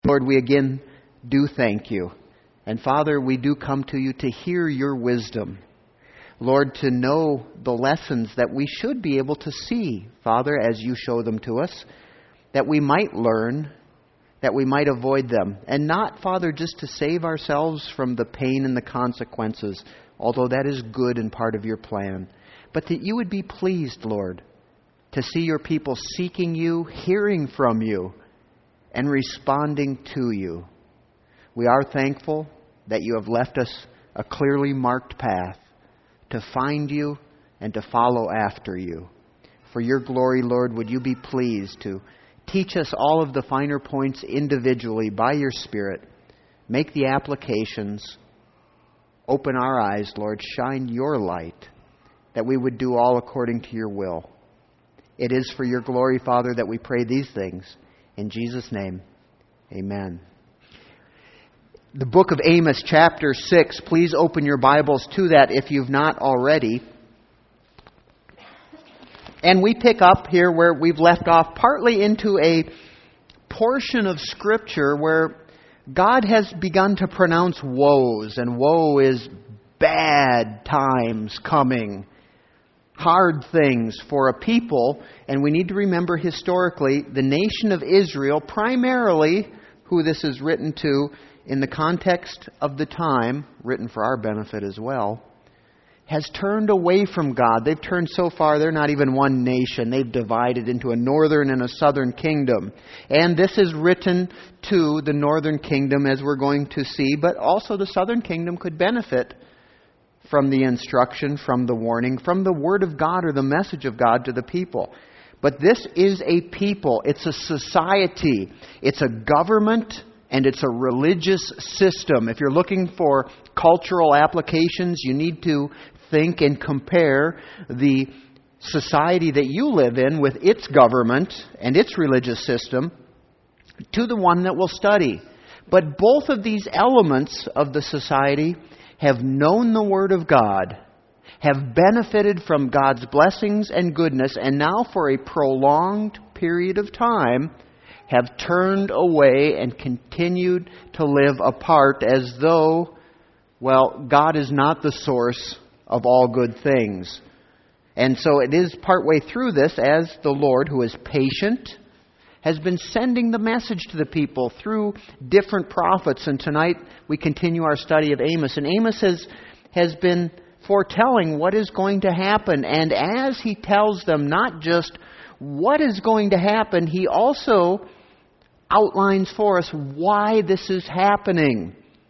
Lord, we again do thank you. And Father, we do come to you to hear your wisdom. Lord, to know the lessons that we should be able to see, Father, as you show them to us, that we might learn, that we might avoid them. And not, Father, just to save ourselves from the pain and the consequences, although that is good and part of your plan, but that you would be pleased, Lord, to see your people seeking you, hearing from you, and responding to you. We are thankful that you have left us a clearly marked path to find you and to follow after you. For your glory, Lord, would you be pleased to teach us all of the finer points individually by your Spirit. Make the applications. Open our eyes, Lord. Shine your light, that we would do all according to your will. It is for your glory, Father, that we pray these things. In Jesus' name, amen. The book of Amos, chapter 6. Please open your Bibles to that if you've not already. And we pick up here where we've left off, partly into a portion of Scripture where God has begun to pronounce woes. And woe is bad times coming. Hard things for a people. And we need to remember historically, the nation of Israel, primarily who this is written to in the context of the time, written for our benefit as well, has turned away from God. They've turned so far, they're not even one nation. They've divided into a northern and a southern kingdom. And this is written to the northern kingdom, as we're going to see, but also the southern kingdom could benefit from the instruction, from the warning, from the Word of God or the message of God to the people. But this is a people. It's a society. It's a government, and it's a religious system. If you're looking for cultural applications, you need to think and compare the society that you live in with its government and its religious system to the one that we'll study. But both of these elements of the society have known the Word of God, have benefited from God's blessings and goodness, and now for a prolonged period of time have turned away and continued to live apart as though, well, God is not the source of all good things. And so it is partway through this as the Lord, who is patient, has been sending the message to the people through different prophets. And tonight we continue our study of Amos. And Amos has been foretelling what is going to happen. And as he tells them not just what is going to happen, he also outlines for us why this is happening.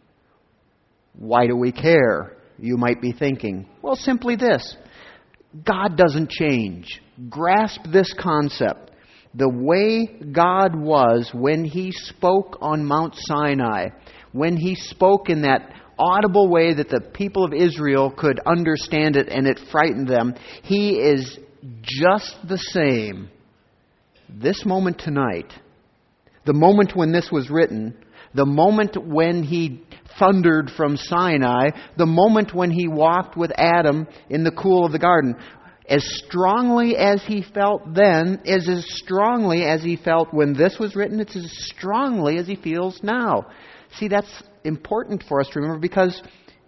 Why do we care? You might be thinking. Well, simply this. God doesn't change. Grasp this concept. The way God was when He spoke on Mount Sinai, when He spoke in that audible way that the people of Israel could understand it and it frightened them, He is just the same this moment tonight, the moment when this was written, the moment when He thundered from Sinai, the moment when He walked with Adam in the cool of the garden. As strongly as He felt then is as strongly as He felt when this was written. It's as strongly as He feels now. See, that's important for us to remember because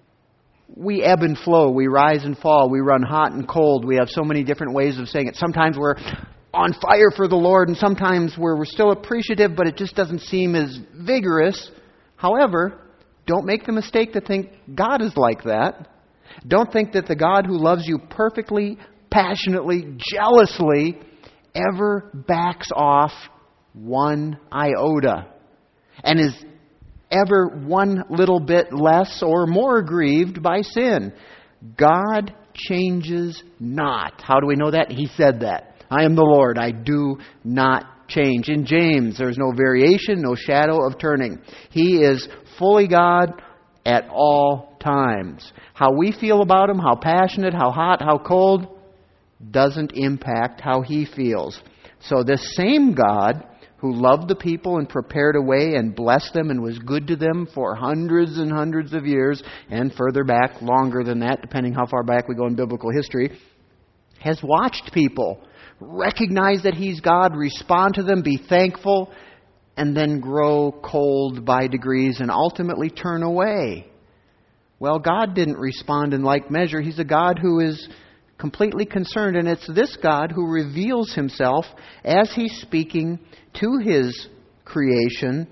we ebb and flow. We rise and fall. We run hot and cold. We have so many different ways of saying it. Sometimes we're on fire for the Lord, and sometimes we're still appreciative, but it just doesn't seem as vigorous. However, don't make the mistake to think God is like that. Don't think that the God who loves you perfectly, passionately, jealously, ever backs off one iota and is ever one little bit less or more grieved by sin. God changes not. How do we know that? He said that. I am the Lord. I do not change. In James, there's no variation, no shadow of turning. He is fully God at all times. How we feel about Him, how passionate, how hot, how cold, doesn't impact how He feels. So this same God who loved the people and prepared a way and blessed them and was good to them for hundreds and hundreds of years, and further back, longer than that, depending how far back we go in biblical history, has watched people recognize that He's God, respond to them, be thankful, and then grow cold by degrees and ultimately turn away. Well, God didn't respond in like measure. He's a God who is completely concerned, and it's this God who reveals himself as he's speaking to his creation.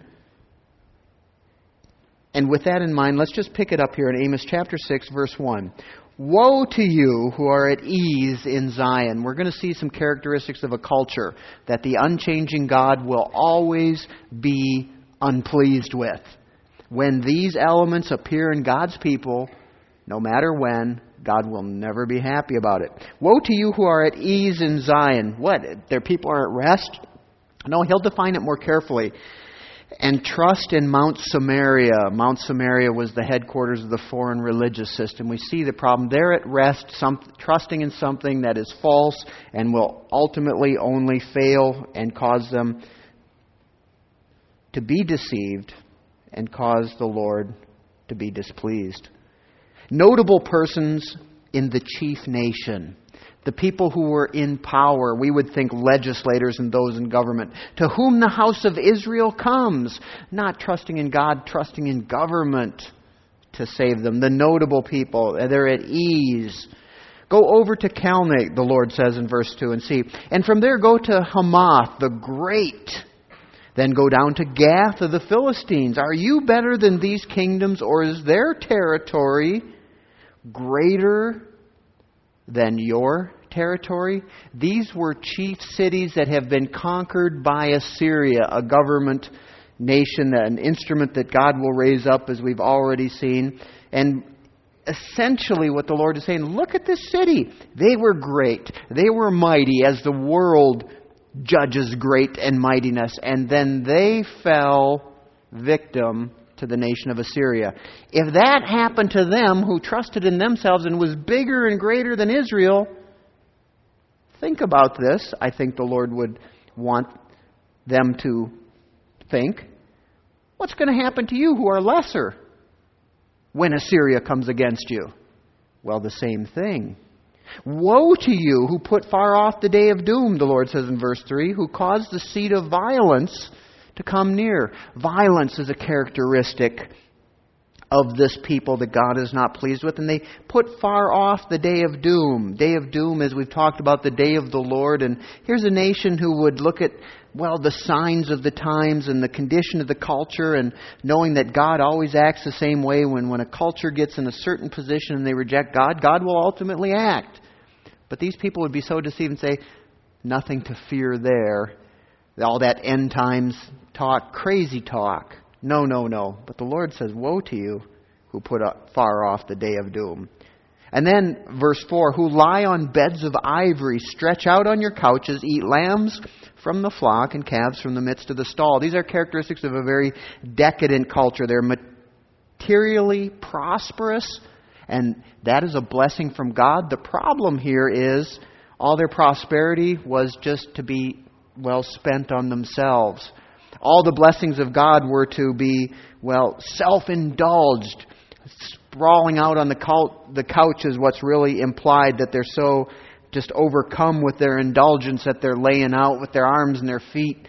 And with that in mind, let's just pick it up here in Amos chapter 6, verse 1. Woe to you who are at ease in Zion. We're going to see some characteristics of a culture that the unchanging God will always be unpleased with. When these elements appear in God's people, no matter when, God will never be happy about it. Woe to you who are at ease in Zion. What? Their people are at rest? No, he'll define it more carefully. And trust in Mount Samaria. Mount Samaria was the headquarters of the foreign religious system. We see the problem. They're at rest, trusting in something that is false and will ultimately only fail and cause them to be deceived and cause the Lord to be displeased. Notable persons in the chief nation. The people who were in power, we would think legislators and those in government, to whom the house of Israel comes, not trusting in God, trusting in government to save them. The notable people, they're at ease. Go over to Calneh, the Lord says in verse 2, and see. And from there go to Hamath, the great. Then go down to Gath of the Philistines. Are you better than these kingdoms, or is their territory greater than your territory? These were chief cities that have been conquered by Assyria, a government nation, an instrument that God will raise up, as we've already seen. And essentially what the Lord is saying, look at this city. They were great. They were mighty as the world judges great and mightiness. And then they fell victim to the nation of Assyria. If that happened to them who trusted in themselves and was bigger and greater than Israel, think about this. I think the Lord would want them to think. What's going to happen to you who are lesser when Assyria comes against you? Well, the same thing. Woe to you who put far off the day of doom, the Lord says in verse 3, who caused the seed of violence to come near. Violence is a characteristic of this people that God is not pleased with. And they put far off the day of doom. Day of doom, as we've talked about, the day of the Lord. And here's a nation who would look at, well, the signs of the times and the condition of the culture, and knowing that God always acts the same way. When a culture gets in a certain position and they reject God, God will ultimately act. But these people would be so deceived and say, nothing to fear there. All that end times talk, crazy talk. No. But the Lord says, woe to you who put far off the day of doom. And then verse 4, who lie on beds of ivory, stretch out on your couches, eat lambs from the flock and calves from the midst of the stall. These are characteristics of a very decadent culture. They're materially prosperous, and that is a blessing from God. The problem here is all their prosperity was just to be well spent on themselves. All the blessings of God were to be, well, self-indulged. Sprawling out on the couch is what's really implied, that they're so just overcome with their indulgence that they're laying out with their arms and their feet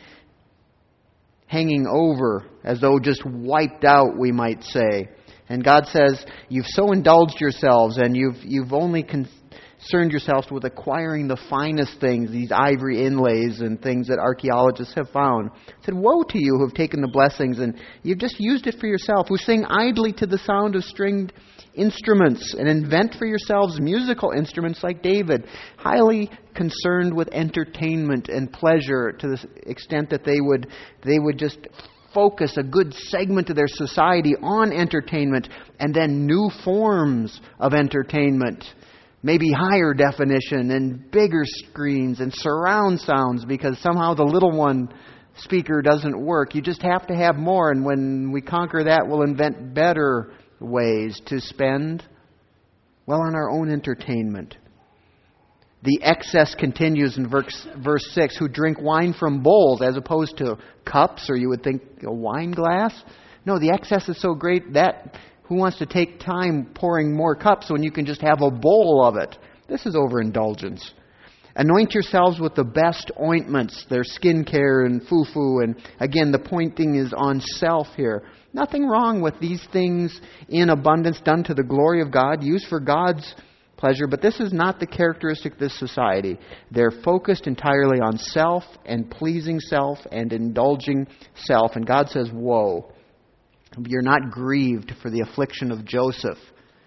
hanging over as though just wiped out, we might say. And God says, you've so indulged yourselves, and you've only concerned yourselves with acquiring the finest things, these ivory inlays and things that archaeologists have found. He said, woe to you who have taken the blessings and you've just used it for yourself, who sing idly to the sound of stringed instruments and invent for yourselves musical instruments like David, highly concerned with entertainment and pleasure to the extent that they would just focus a good segment of their society on entertainment, and then new forms of entertainment. Maybe higher definition and bigger screens and surround sounds, because somehow the little one speaker doesn't work. You just have to have more, and when we conquer that, we'll invent better ways to spend, well, on our own entertainment. The excess continues in verse 6, who drink wine from bowls as opposed to cups, or you would think a wine glass. No, the excess is so great that who wants to take time pouring more cups when you can just have a bowl of it? This is overindulgence. Anoint yourselves with the best ointments, their skincare and foo-foo. And again, the pointing is on self here. Nothing wrong with these things in abundance done to the glory of God, used for God's pleasure. But this is not the characteristic of this society. They're focused entirely on self and pleasing self and indulging self. And God says, woe. You're not grieved for the affliction of Joseph,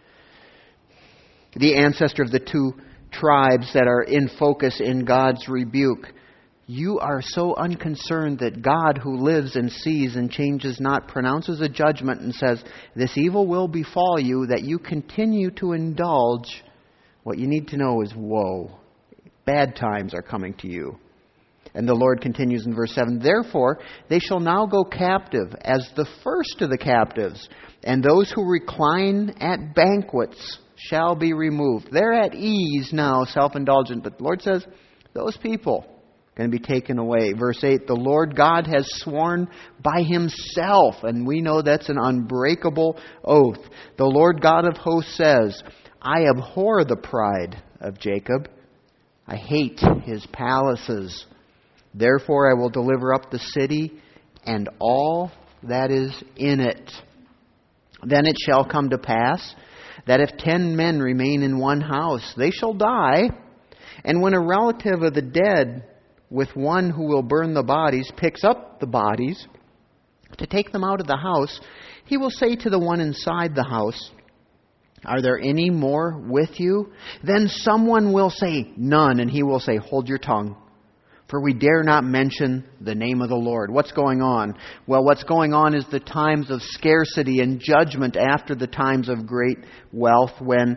the ancestor of the two tribes that are in focus in God's rebuke. You are so unconcerned that God, who lives and sees and changes not, pronounces a judgment and says, this evil will befall you, that you continue to indulge. What you need to know is, woe. Bad times are coming to you. And the Lord continues in verse 7, therefore they shall now go captive as the first of the captives, and those who recline at banquets shall be removed. They're at ease now, self-indulgent, but the Lord says, those people are going to be taken away. Verse 8, the Lord God has sworn by Himself, and we know that's an unbreakable oath. The Lord God of hosts says, I abhor the pride of Jacob. I hate his palaces. Therefore I will deliver up the city and all that is in it. Then it shall come to pass that if 10 men remain in one house, they shall die. And when a relative of the dead with one who will burn the bodies picks up the bodies to take them out of the house, he will say to the one inside the house, are there any more with you? Then someone will say, none. And he will say, hold your tongue, for we dare not mention the name of the Lord. What's going on? Well, what's going on is the times of scarcity and judgment after the times of great wealth, when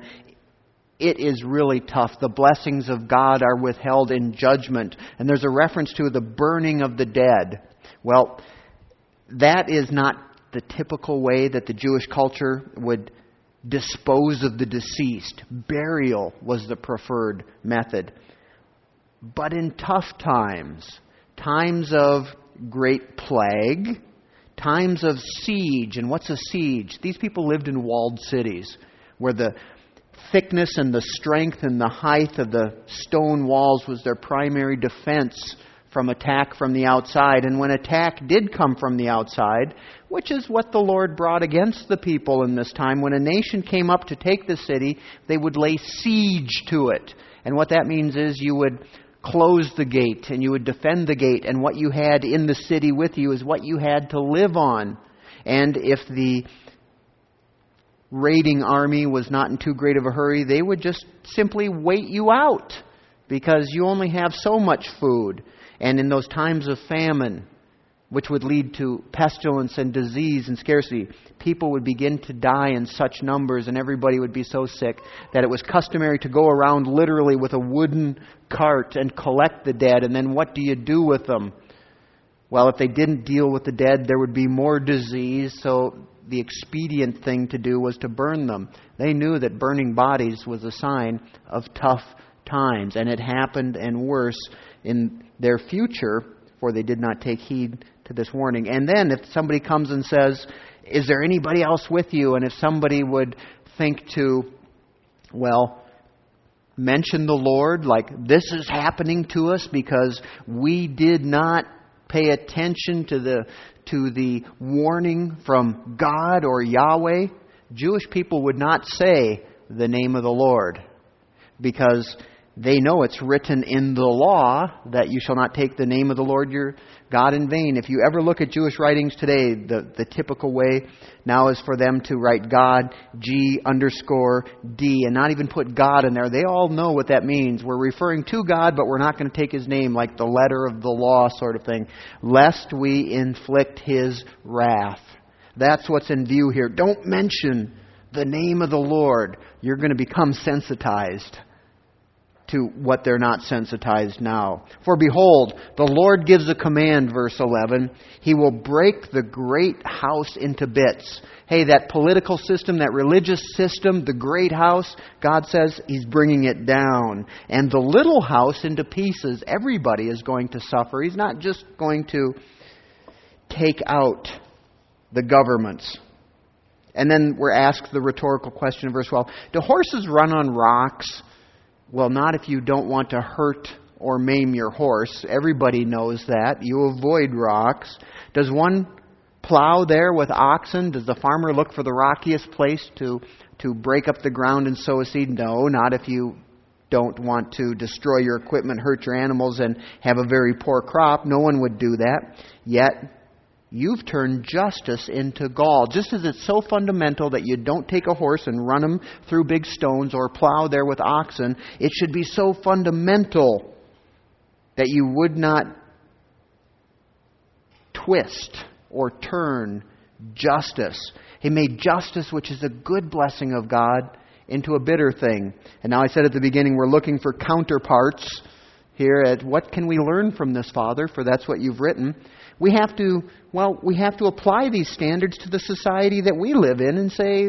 it is really tough. The blessings of God are withheld in judgment. And there's a reference to the burning of the dead. Well, that is not the typical way that the Jewish culture would dispose of the deceased. Burial was the preferred method. But in tough times, times of great plague, times of siege. And what's a siege? These people lived in walled cities where the thickness and the strength and the height of the stone walls was their primary defense from attack from the outside. And when attack did come from the outside, which is what the Lord brought against the people in this time, when a nation came up to take the city, they would lay siege to it. And what that means is you would close the gate and you would defend the gate, and what you had in the city with you is what you had to live on. And if the raiding army was not in too great of a hurry, they would just simply wait you out because you only have so much food. And in those times of famine, which would lead to pestilence and disease and scarcity, people would begin to die in such numbers, and everybody would be so sick that it was customary to go around literally with a wooden cart and collect the dead. And then what do you do with them? Well, if they didn't deal with the dead, there would be more disease, so the expedient thing to do was to burn them. They knew that burning bodies was a sign of tough times, and it happened, and worse, in their future, for they did not take heed to this warning. And then if somebody comes and says, is there anybody else with you? And if somebody would think to, well, mention the Lord, like this is happening to us because we did not pay attention to the warning from God or Yahweh, Jewish people would not say the name of the Lord, because they know it's written in the law that you shall not take the name of the Lord your God in vain. If you ever look at Jewish writings today, the typical way now is for them to write God, G_D, and not even put God in there. They all know what that means. We're referring to God, but we're not going to take His name, like the letter of the law sort of thing, lest we inflict His wrath. That's what's in view here. Don't mention the name of the Lord. You're going to become sensitized to what they're not sensitized now. For behold, the Lord gives a command, verse 11. He will break the great house into bits. Hey, that political system, that religious system, the great house, God says He's bringing it down. And the little house into pieces. Everybody is going to suffer. He's not just going to take out the governments. And then we're asked the rhetorical question in verse 12. Do horses run on rocks? Well, not if you don't want to hurt or maim your horse. Everybody knows that. You avoid rocks. Does one plow there with oxen? Does the farmer look for the rockiest place to break up the ground and sow a seed? No, not if you don't want to destroy your equipment, hurt your animals, and have a very poor crop. No one would do that. Yet, you've turned justice into gall. Just as it's so fundamental that you don't take a horse and run him through big stones or plow there with oxen, it should be so fundamental that you would not twist or turn justice. He made justice, which is a good blessing of God, into a bitter thing. And now I said at the beginning, we're looking for counterparts here at what can we learn from this, Father, for that's what you've written. We have to apply these standards to the society that we live in and say,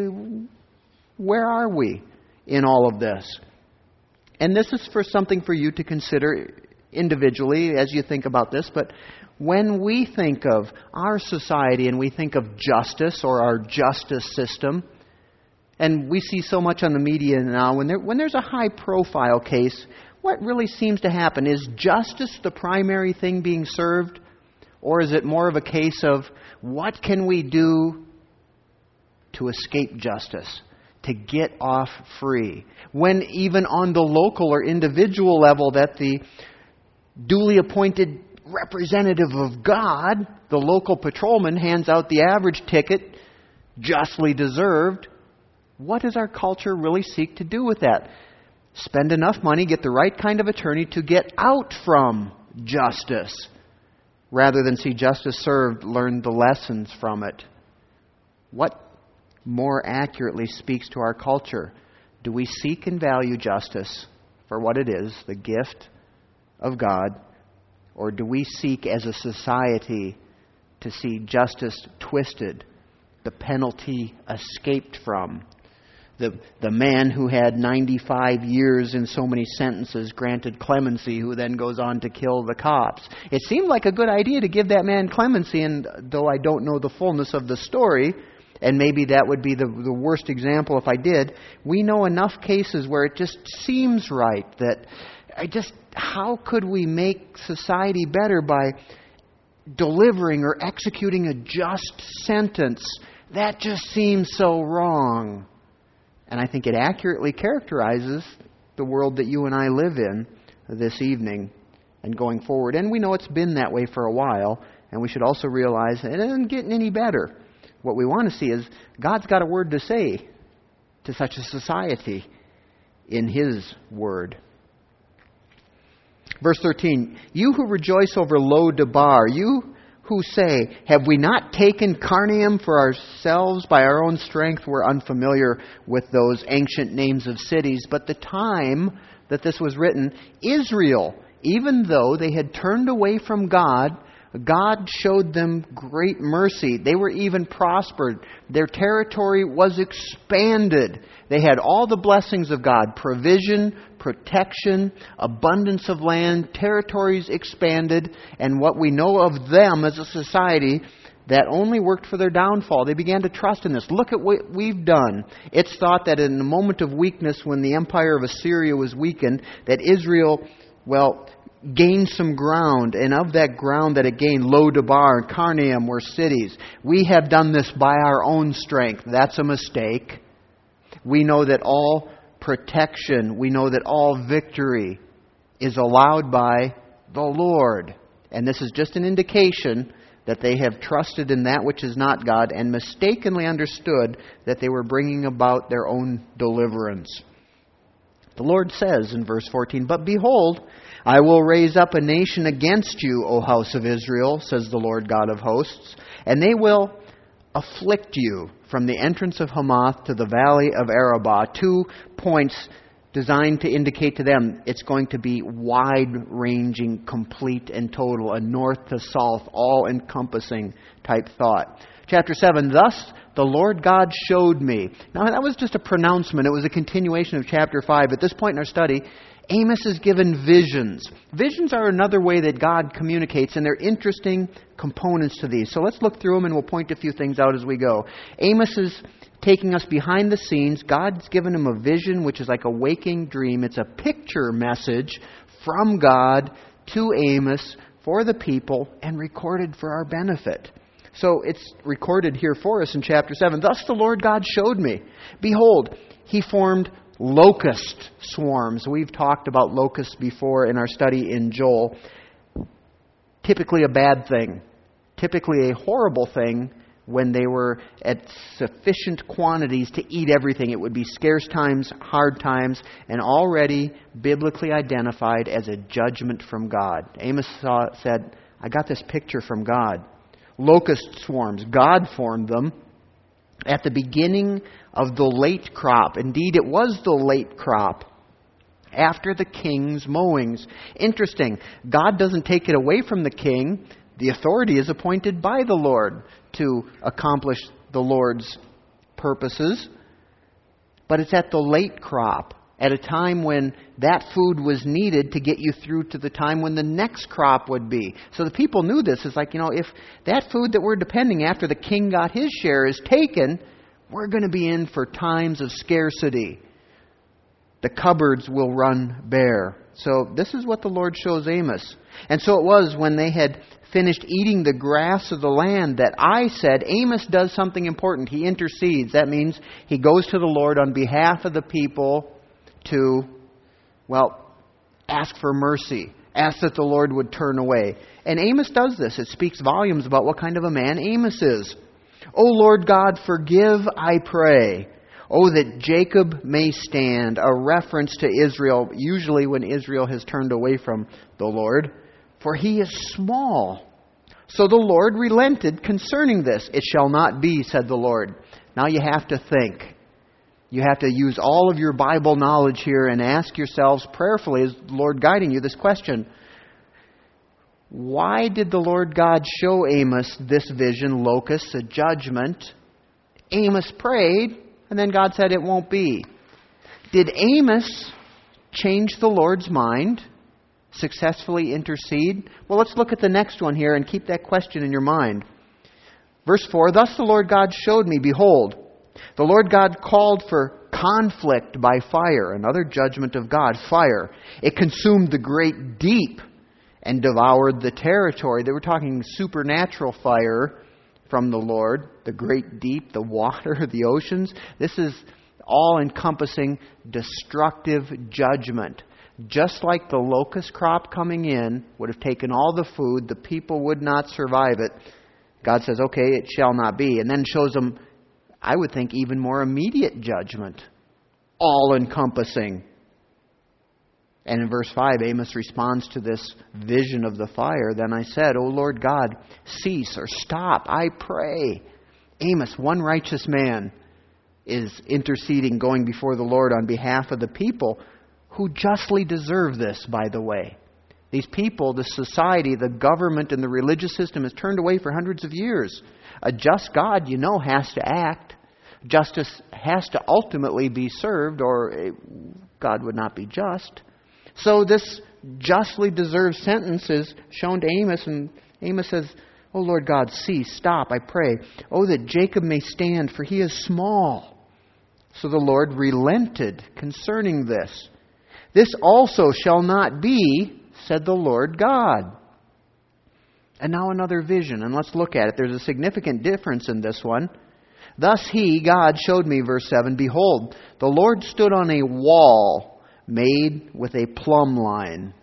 where are we in all of this? And this is for something for you to consider individually as you think about this, but when we think of our society and we think of justice or our justice system, and we see so much on the media now, when there's a high-profile case, what really seems to happen? Is justice the primary thing being served? Or is it more of a case of what can we do to escape justice, to get off free? When even on the local or individual level that the duly appointed representative of God, the local patrolman, hands out the average ticket, justly deserved, what does our culture really seek to do with that? Spend enough money, get the right kind of attorney to get out from justice, rather than see justice served, learn the lessons from it. What more accurately speaks to our culture? Do we seek and value justice for what it is, the gift of God, or do we seek as a society to see justice twisted, the penalty escaped from? The man who had 95 years in so many sentences granted clemency, who then goes on to kill the cops. It seemed like a good idea to give that man clemency, and though I don't know the fullness of the story, and maybe that would be the worst example if I did, we know enough cases where it just seems right that how could we make society better by delivering or executing a just sentence? That just seems so wrong. And I think it accurately characterizes the world that you and I live in this evening and going forward. And we know it's been that way for a while, and we should also realize that it isn't getting any better. What we want to see is God's got a word to say to such a society in His Word. Verse 13, you who rejoice over Lo-debar, you who say, have we not taken Carnaim for ourselves by our own strength? We're unfamiliar with those ancient names of cities. But the time that this was written, Israel, even though they had turned away from God, God showed them great mercy. They were even prospered. Their territory was expanded. They had all the blessings of God, provision, protection, abundance of land, territories expanded, and what we know of them as a society that only worked for their downfall. They began to trust in this. Look at what we've done. It's thought that in a moment of weakness, when the empire of Assyria was weakened, that Israel, gained some ground, and of that ground that it gained, Lo-debar and Carnaim were cities. We have done this by our own strength. That's a mistake. We know that all protection, we know that all victory is allowed by the Lord. And this is just an indication that they have trusted in that which is not God and mistakenly understood that they were bringing about their own deliverance. The Lord says in verse 14, but behold, I will raise up a nation against you, O house of Israel, says the Lord God of hosts, and they will afflict you from the entrance of Hamath to the valley of Arabah. 2 points designed to indicate to them it's going to be wide-ranging, complete and total, a north to south, all-encompassing type thought. Chapter 7, thus the Lord God showed me. Now that was just a pronouncement. It was a continuation of chapter 5. At this point in our study, Amos is given visions. Visions are another way that God communicates, and they're interesting components to these. So let's look through them, and we'll point a few things out as we go. Amos is taking us behind the scenes. God's given him a vision, which is like a waking dream. It's a picture message from God to Amos for the people and recorded for our benefit. So it's recorded here for us in chapter 7. Thus the Lord God showed me. Behold, He formed locust swarms. We've talked about locusts before in our study in Joel. Typically a bad thing. Typically a horrible thing when they were at sufficient quantities to eat everything. It would be scarce times, hard times, and already biblically identified as a judgment from God. Amos said, I got this picture from God. Locust swarms. God formed them at the beginning of the late crop. Indeed, it was the late crop after the king's mowings. Interesting. God doesn't take it away from the king. The authority is appointed by the Lord to accomplish the Lord's purposes. But it's at the late crop, at a time when that food was needed to get you through to the time when the next crop would be. So the people knew this. It's like, if that food that we're depending after the king got his share is taken, we're going to be in for times of scarcity. The cupboards will run bare. So this is what the Lord shows Amos. And so it was when they had finished eating the grass of the land that I said, Amos does something important. He intercedes. That means he goes to the Lord on behalf of the people to, ask for mercy. Ask that the Lord would turn away. And Amos does this. It speaks volumes about what kind of a man Amos is. O Lord God, forgive, I pray. Oh, that Jacob may stand. A reference to Israel, usually when Israel has turned away from the Lord. For he is small. So the Lord relented concerning this. It shall not be, said the Lord. Now you have to think. You have to use all of your Bible knowledge here and ask yourselves prayerfully, is the Lord guiding you, this question. Why did the Lord God show Amos this vision, locusts, a judgment? Amos prayed, and then God said it won't be. Did Amos change the Lord's mind? Successfully intercede? Well, let's look at the next one here and keep that question in your mind. Verse 4, Thus the Lord God showed me, behold, the Lord God called for conflict by fire, another judgment of God, fire. It consumed the great deep and devoured the territory. They were talking supernatural fire from the Lord, the great deep, the water, the oceans. This is all-encompassing destructive judgment. Just like the locust crop coming in would have taken all the food, the people would not survive it. God says, okay, it shall not be. And then shows them, I would think, even more immediate judgment. All-encompassing. And in verse 5, Amos responds to this vision of the fire. Then I said, O Lord God, cease or stop, I pray. Amos, one righteous man, is interceding, going before the Lord on behalf of the people who justly deserve this, by the way. These people, the society, the government, and the religious system has turned away for hundreds of years. A just God, has to act. Justice has to ultimately be served, or God would not be just. So this justly deserved sentence is shown to Amos, and Amos says, O Lord God, cease, stop, I pray. Oh, that Jacob may stand, for he is small. So the Lord relented concerning this. This also shall not be, said the Lord God. And now another vision, and let's look at it. There's a significant difference in this one. Thus he, God, showed me, verse 7, Behold, the Lord stood on a wall made with a plumb line,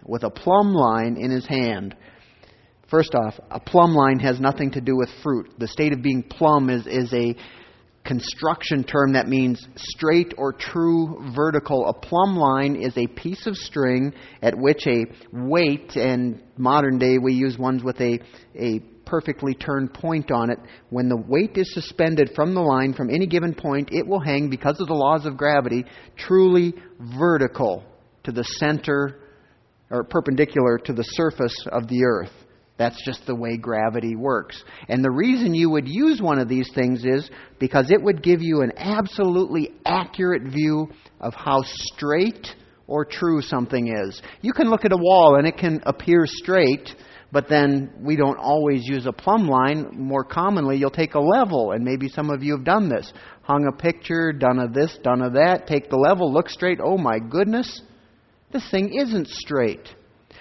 in his hand. First off, a plumb line has nothing to do with fruit. The state of being plumb is a construction term that means straight or true vertical. A plumb line is a piece of string at which a weight, and modern day we use ones with a perfectly turned point on it. When the weight is suspended from the line from any given point, it will hang, because of the laws of gravity, truly vertical to the center, or perpendicular to the surface of the earth. That's just the way gravity works. And the reason you would use one of these things is because it would give you an absolutely accurate view of how straight or true something is. You can look at a wall and it can appear straight, but then we don't always use a plumb line. More commonly, you'll take a level, and maybe some of you have done this. Hung a picture, done a this, done a that, take the level, look straight. Oh my goodness, this thing isn't straight.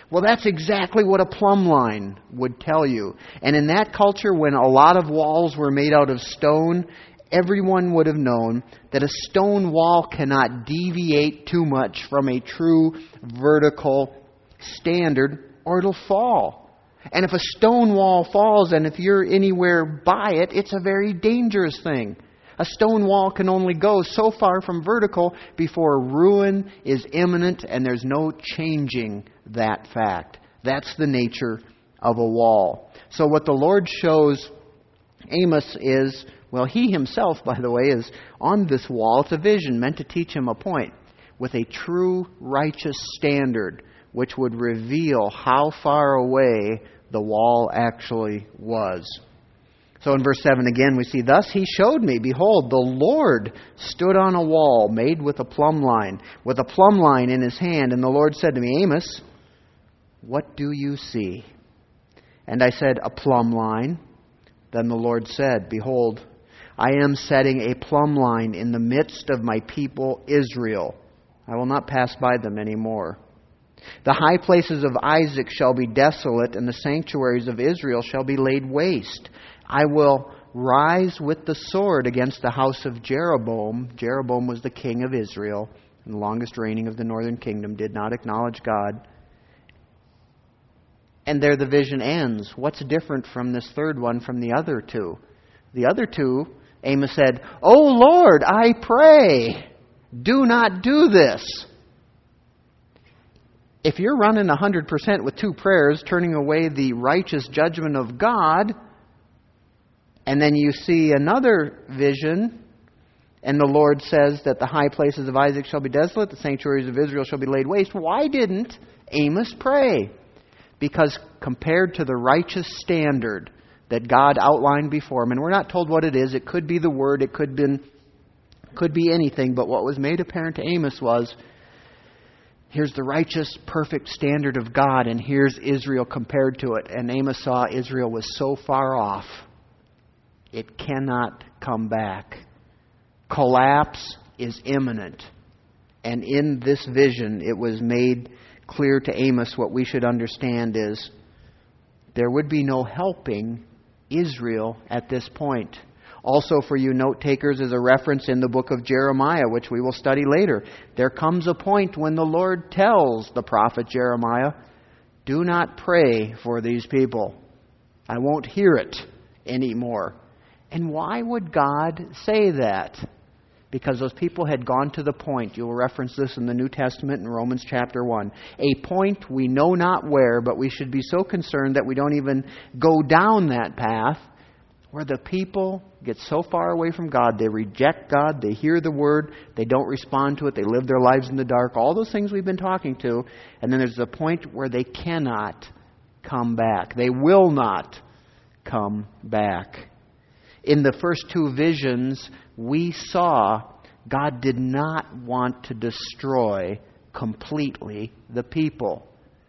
Well, that's exactly what a plumb line would tell you. And in that culture, when a lot of walls were made out of stone, everyone would have known that a stone wall cannot deviate too much from a true vertical standard, or it'll fall. And if a stone wall falls, and if you're anywhere by it, it's a very dangerous thing. A stone wall can only go so far from vertical before ruin is imminent, and there's no changing that fact. That's the nature of a wall. So what the Lord shows Amos is, well, he himself, by the way, is on this wall. It's a vision meant to teach him a point with a true righteous standard, which would reveal how far away the wall actually was. So in verse 7 again we see, "Thus he showed me, behold, the Lord stood on a wall made with a plumb line in his hand. And the Lord said to me, Amos, what do you see? And I said, a plumb line. Then the Lord said, behold, I am setting a plumb line in the midst of my people Israel. I will not pass by them anymore. The high places of Isaac shall be desolate, and the sanctuaries of Israel shall be laid waste. I will rise with the sword against the house of Jeroboam." Jeroboam was the king of Israel, and the longest reigning of the northern kingdom, did not acknowledge God. And there the vision ends. What's different from this third one from the other two? The other two, Amos said, "O Lord, I pray, do not do this." If you're running 100% with two prayers, turning away the righteous judgment of God, and then you see another vision, and the Lord says that the high places of Isaac shall be desolate, the sanctuaries of Israel shall be laid waste. Why didn't Amos pray? Because compared to the righteous standard that God outlined before him, and we're not told what it is, it could be the Word, it could be anything, but what was made apparent to Amos was, here's the righteous, perfect standard of God, and here's Israel compared to it. And Amos saw Israel was so far off, it cannot come back. Collapse is imminent. And in this vision, it was made clear to Amos what we should understand is there would be no helping Israel at this point. Also, for you note takers, is a reference in the book of Jeremiah, which we will study later. There comes a point when the Lord tells the prophet Jeremiah, do not pray for these people. I won't hear it anymore. And why would God say that? Because those people had gone to the point, you'll reference this in the New Testament in Romans chapter 1, a point we know not where, but we should be so concerned that we don't even go down that path, where the people get so far away from God, they reject God, they hear the Word, they don't respond to it, they live their lives in the dark, all those things we've been talking to, and then there's a point where they cannot come back. They will not come back. In the first two visions, we saw God did not want to destroy completely the people.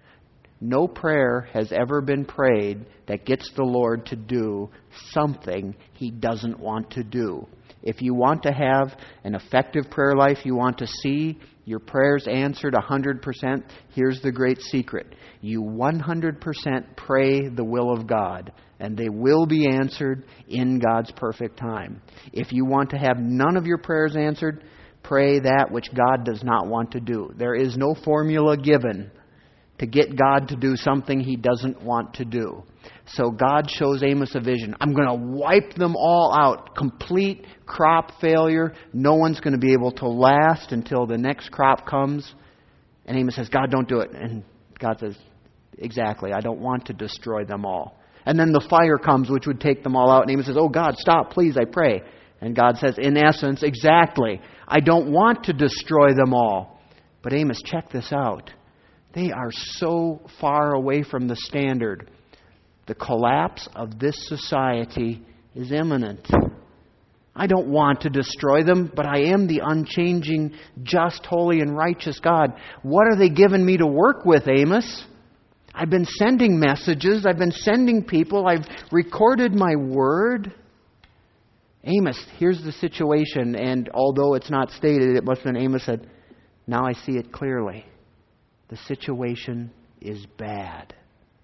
No prayer has ever been prayed that gets the Lord to do something He doesn't want to do. If you want to have an effective prayer life, you want to see your prayers answered 100%, here's the great secret. You 100% pray the will of God, and they will be answered in God's perfect time. If you want to have none of your prayers answered, pray that which God does not want to do. There is no formula given to get God to do something He doesn't want to do. So God shows Amos a vision. I'm going to wipe them all out. Complete crop failure. No one's going to be able to last until the next crop comes. And Amos says, God, don't do it. And God says, exactly, I don't want to destroy them all. And then the fire comes, which would take them all out. And Amos says, oh God, stop, please, I pray. And God says, in essence, exactly, I don't want to destroy them all. But Amos, check this out. They are so far away from the standard. The collapse of this society is imminent. I don't want to destroy them, but I am the unchanging, just, holy, and righteous God. What are they giving me to work with, Amos? I've been sending messages. I've been sending people. I've recorded my word. Amos, here's the situation. And although it's not stated, it must have been Amos said, now I see it clearly. The situation is bad.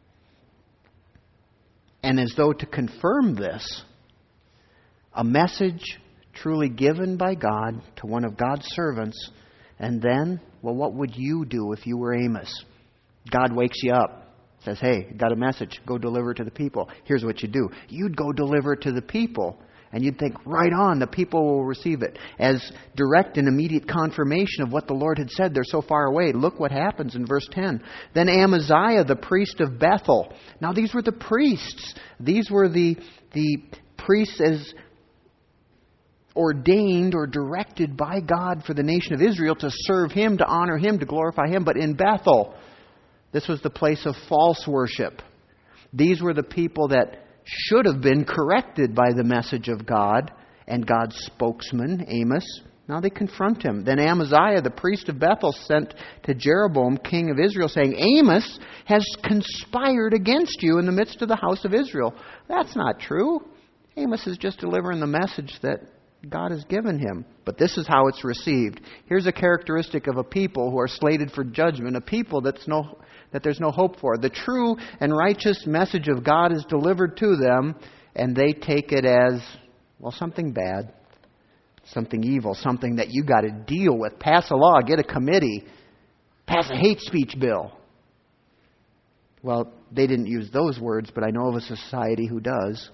And as though to confirm this, a message truly given by God to one of God's servants, and then, well, what would you do if you were Amos? God wakes you up, says, hey, got a message, go deliver it to the people. Here's what you do. You'd go deliver it to the people, and you'd think, right on, the people will receive it. As direct and immediate confirmation of what the Lord had said. They're so far away. Look what happens in verse 10. Then Amaziah, the priest of Bethel. Now these were the priests. These were the priests as ordained or directed by God for the nation of Israel to serve Him, to honor Him, to glorify Him. But in Bethel, this was the place of false worship. These were the people that should have been corrected by the message of God and God's spokesman, Amos. Now they confront him. Then Amaziah, the priest of Bethel, sent to Jeroboam, king of Israel, saying, Amos has conspired against you in the midst of the house of Israel. That's not true. Amos is just delivering the message that God has given him. But this is how it's received. Here's a characteristic of a people who are slated for judgment, a people that there's no hope for. The true and righteous message of God is delivered to them, and they take it as, well, something bad, something evil, something that you got to deal with. Pass a law, get a committee, pass a hate speech bill. Well, they didn't use those words, but I know of a society who does.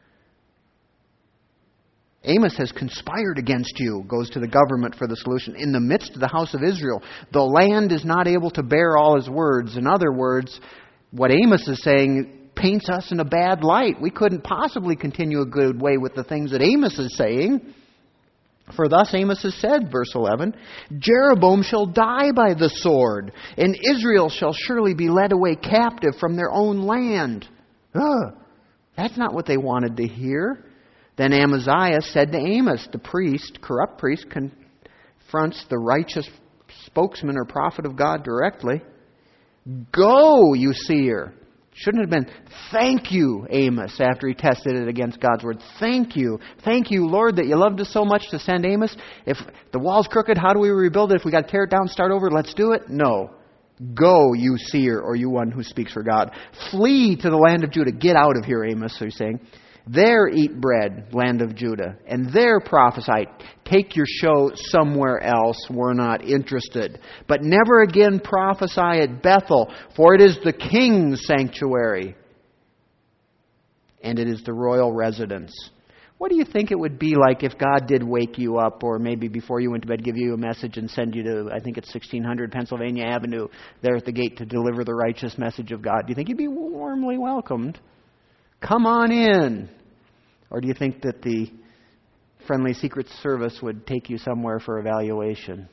Amos has conspired against you, goes to the government for the solution. In the midst of the house of Israel, the land is not able to bear all his words. In other words, what Amos is saying paints us in a bad light. We couldn't possibly continue a good way with the things that Amos is saying. For thus Amos has said, verse 11, Jeroboam shall die by the sword, and Israel shall surely be led away captive from their own land. That's not what they wanted to hear. Then Amaziah said to Amos, the priest, corrupt priest, confronts the righteous spokesman or prophet of God directly. Go, you seer. Shouldn't have been, thank you, Amos, after he tested it against God's word. Thank you. Thank you, Lord, that you loved us so much to send Amos. If the wall's crooked, how do we rebuild it? If we got to tear it down, start over, let's do it? No. Go, you seer, or you one who speaks for God. Flee to the land of Judah. Get out of here, Amos, so he's saying. There eat bread, land of Judah, and there prophesy. Take your show somewhere else. We're not interested. But never again prophesy at Bethel, for it is the king's sanctuary, and it is the royal residence. What do you think it would be like if God did wake you up, or maybe before you went to bed give you a message and send you to, I think it's 1600 Pennsylvania Avenue, there at the gate to deliver the righteous message of God? Do you think you'd be warmly welcomed? Come on in. Or do you think that the friendly Secret Service would take you somewhere for evaluation?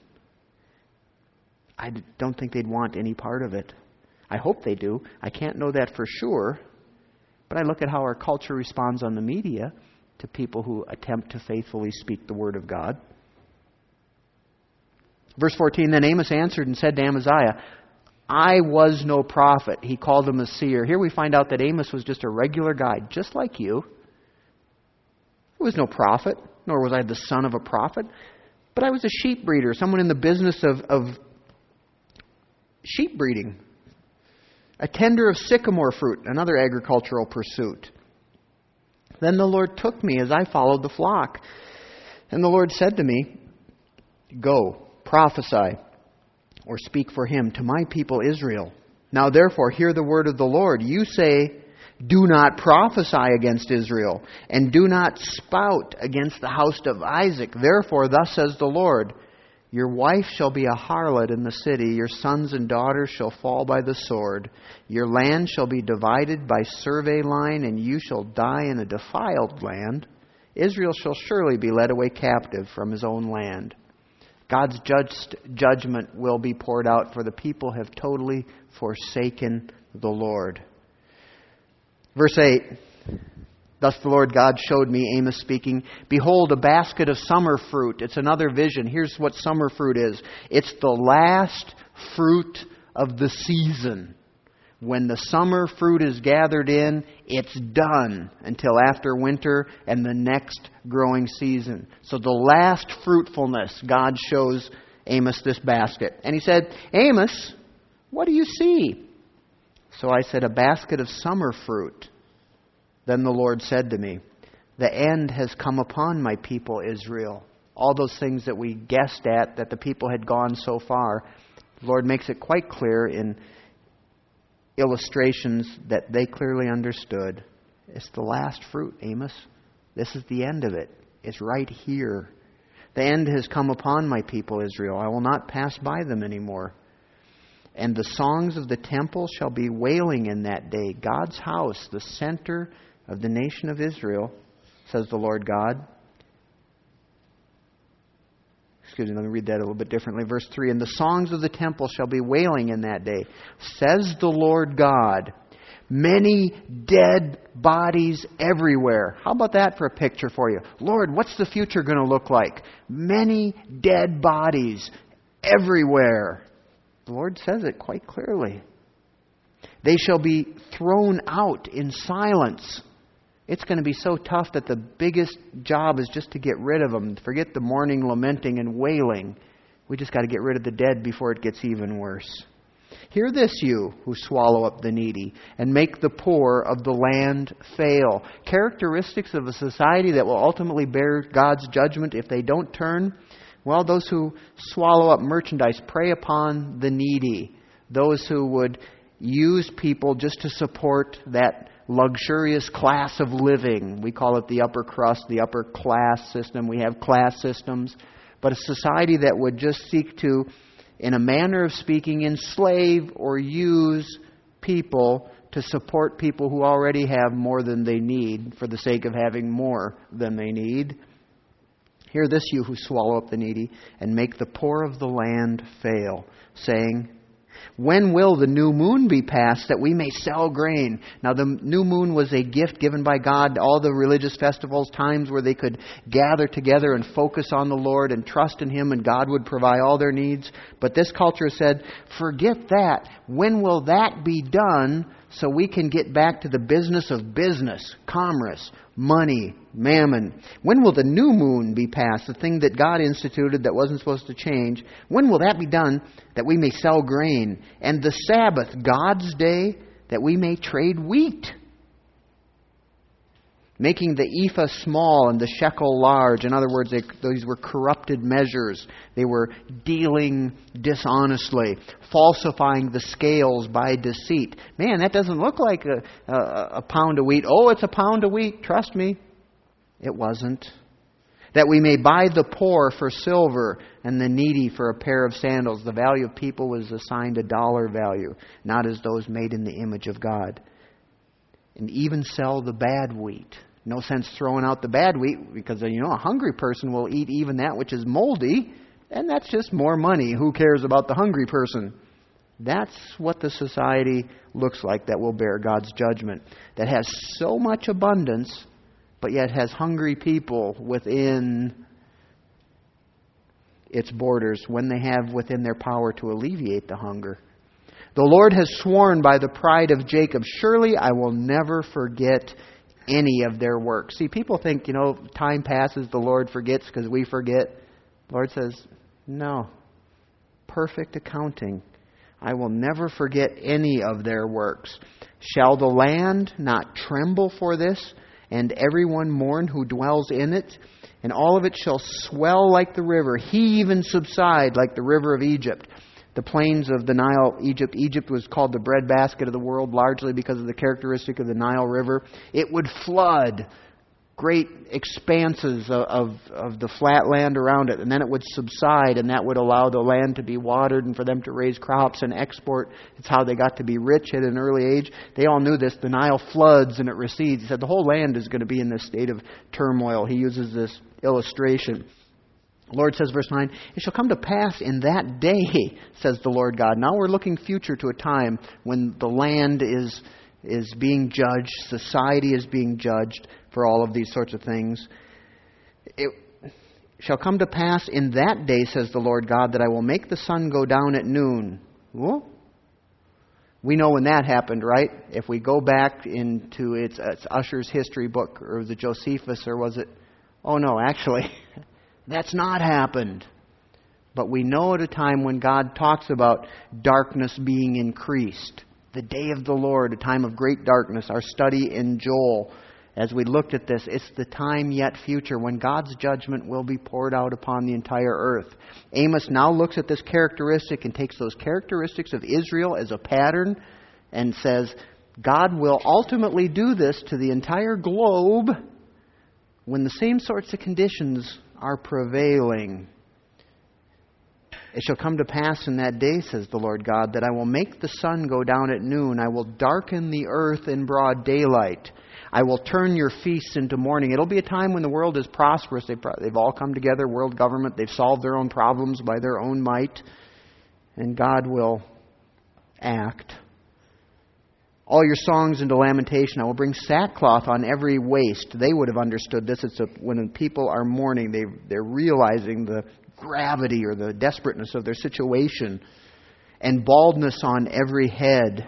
I don't think they'd want any part of it. I hope they do. I can't know that for sure. But I look at how our culture responds on the media to people who attempt to faithfully speak the Word of God. Verse 14, then Amos answered and said to Amaziah, I was no prophet. He called him a seer. Here we find out that Amos was just a regular guy, just like you. I was no prophet, nor was I the son of a prophet. But I was a sheep breeder, someone in the business of sheep breeding. A tender of sycamore fruit, another agricultural pursuit. Then the Lord took me as I followed the flock. And the Lord said to me, go, prophesy, or speak for him to my people Israel. Now therefore hear the word of the Lord. You say, do not prophesy against Israel, and do not spout against the house of Isaac. Therefore thus says the Lord, your wife shall be a harlot in the city, your sons and daughters shall fall by the sword. Your land shall be divided by survey line, and you shall die in a defiled land. Israel shall surely be led away captive from his own land. God's judgment will be poured out, for the people have totally forsaken the Lord. Verse 8, thus the Lord God showed me, Amos speaking, behold, a basket of summer fruit. It's another vision. Here's what summer fruit is. It's the last fruit of the season. When the summer fruit is gathered in, it's done until after winter and the next growing season. So the last fruitfulness, God shows Amos this basket. And he said, Amos, what do you see? So I said, a basket of summer fruit. Then the Lord said to me, the end has come upon my people Israel. All those things that we guessed at, that the people had gone so far, the Lord makes it quite clear in illustrations that they clearly understood. It's the last fruit, Amos. This is the end of it. It's right here. The end has come upon my people Israel. I will not pass by them anymore. And the songs of the temple shall be wailing in that day. God's house, the center of the nation of Israel, says the Lord God. Excuse me, let me read that a little bit differently. Verse 3, and the songs of the temple shall be wailing in that day, says the Lord God. Many dead bodies everywhere. How about that for a picture for you? Lord, what's the future going to look like? Many dead bodies everywhere. The Lord says it quite clearly. They shall be thrown out in silence. It's going to be so tough that the biggest job is just to get rid of them. Forget the mourning, lamenting, and wailing. We just got to get rid of the dead before it gets even worse. Hear this, you who swallow up the needy and make the poor of the land fail. Characteristics of a society that will ultimately bear God's judgment if they don't turn. Well, those who swallow up merchandise, prey upon the needy. Those who would use people just to support that luxurious class of living. We call it the upper crust, the upper class system. We have class systems. But a society that would just seek to, in a manner of speaking, enslave or use people to support people who already have more than they need for the sake of having more than they need. Hear this, you who swallow up the needy and make the poor of the land fail, saying, when will the new moon be passed that we may sell grain? Now the new moon was a gift given by God. All the religious festivals, times where they could gather together and focus on the Lord and trust in Him, and God would provide all their needs. But this culture said, forget that. When will that be done so we can get back to the business of business, commerce, money, mammon? When will the new moon be passed, the thing that God instituted that wasn't supposed to change? When will that be done that we may sell grain? And the Sabbath, God's day, that we may trade wheat? Making the ephah small and the shekel large. In other words, these were corrupted measures. They were dealing dishonestly, falsifying the scales by deceit. Man, that doesn't look like a pound of wheat. Oh, it's a pound of wheat. Trust me. It wasn't. That we may buy the poor for silver and the needy for a pair of sandals. The value of people was assigned a dollar value, not as those made in the image of God. And even sell the bad wheat. No sense throwing out the bad wheat because, a hungry person will eat even that which is moldy, and that's just more money. Who cares about the hungry person? That's what the society looks like that will bear God's judgment. That has so much abundance, but yet has hungry people within its borders when they have within their power to alleviate the hunger. The Lord has sworn by the pride of Jacob, surely I will never forget any of their work. See, people think, time passes, the Lord forgets because we forget. The Lord says, no. Perfect accounting. I will never forget any of their works. Shall the land not tremble for this, and everyone mourn who dwells in it? And all of it shall swell like the river, heave and subside like the river of Egypt. The plains of the Nile, Egypt. Egypt was called the breadbasket of the world, largely because of the characteristic of the Nile River. It would flood great expanses of the flat land around it, and then it would subside, and that would allow the land to be watered and for them to raise crops and export. It's how they got to be rich at an early age. They all knew this. The Nile floods and it recedes. He said the whole land is going to be in this state of turmoil. He uses this illustration. The Lord says, verse 9, it shall come to pass in that day, says the Lord God. Now we're looking future to a time when the land is being judged, society is being judged for all of these sorts of things. It shall come to pass in that day, says the Lord God, that I will make the sun go down at noon. Well, we know when that happened, right? If we go back into it's Usher's history book, or was it Josephus, or was it... Oh no, actually... That's not happened. But we know at a time when God talks about darkness being increased. The day of the Lord, a time of great darkness. Our study in Joel, as we looked at this, it's the time yet future when God's judgment will be poured out upon the entire earth. Amos now looks at this characteristic and takes those characteristics of Israel as a pattern and says, God will ultimately do this to the entire globe when the same sorts of conditions are prevailing. It shall come to pass in that day, says the Lord God, that I will make the sun go down at noon. I will darken the earth in broad daylight. I will turn your feasts into mourning. It'll be a time when the world is prosperous. They've all come together, world government. They've solved their own problems by their own might. And God will act. All your songs into lamentation. I will bring sackcloth on every waist. They would have understood this. When people are mourning, they're realizing the gravity or the desperateness of their situation. And baldness on every head.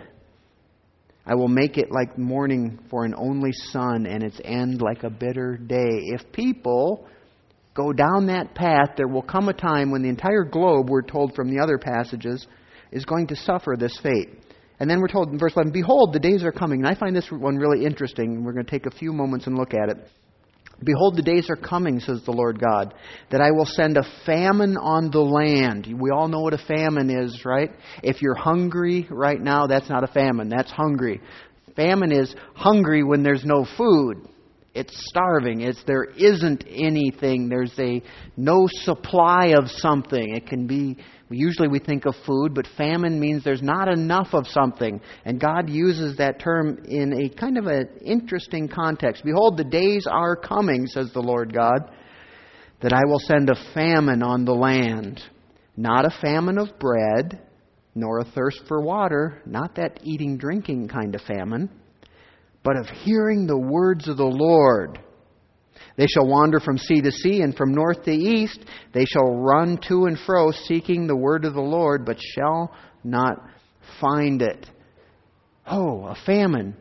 I will make it like mourning for an only son, and its end like a bitter day. If people go down that path, there will come a time when the entire globe, we're told from the other passages, is going to suffer this fate. And then we're told in verse 11, behold, the days are coming. And I find this one really interesting. We're going to take a few moments and look at it. Behold, the days are coming, says the Lord God, that I will send a famine on the land. We all know what a famine is, right? If you're hungry right now, that's not a famine. That's hungry. Famine is hungry when there's no food. It's starving. There isn't anything. There's no supply of something. It can be, usually we think of food, but famine means there's not enough of something. And God uses that term in a kind of an interesting context. Behold, the days are coming, says the Lord God, that I will send a famine on the land. Not a famine of bread, nor a thirst for water, not that eating, drinking kind of famine, but of hearing the words of the Lord. They shall wander from sea to sea, and from north to east. They shall run to and fro, seeking the word of the Lord, but shall not find it. Oh, a famine.